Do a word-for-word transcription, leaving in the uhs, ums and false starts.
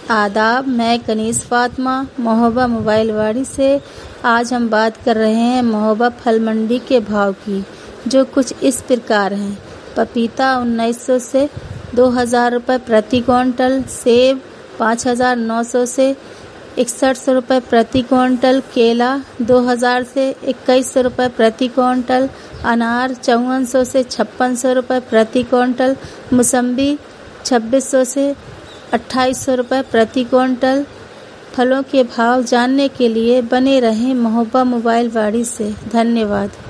आदाब, मैं कनीज़ फातिमा महोबा मोबाइल वाड़ी से। आज हम बात कर रहे हैं महोबा फल मंडी के भाव की, जो कुछ इस प्रकार हैं। पपीता उन्नीस सौ से दो हज़ार रुपये प्रति क्विंटल, सेब पाँच हज़ार नौ सौ से इकसठ सौ रुपये प्रति क्विंटल, केला दो हज़ार से इक्कीस सौ रुपये प्रति क्विंटल, अनार चौवन सौ से छप्पन सौ रुपये प्रति क्विंटल, मौसम्बी छब्बीस सौ से अट्ठाईस सौ रुपये प्रति क्विंटल। फलों के भाव जानने के लिए बने रहें महोबा मोबाइल वाड़ी से। धन्यवाद।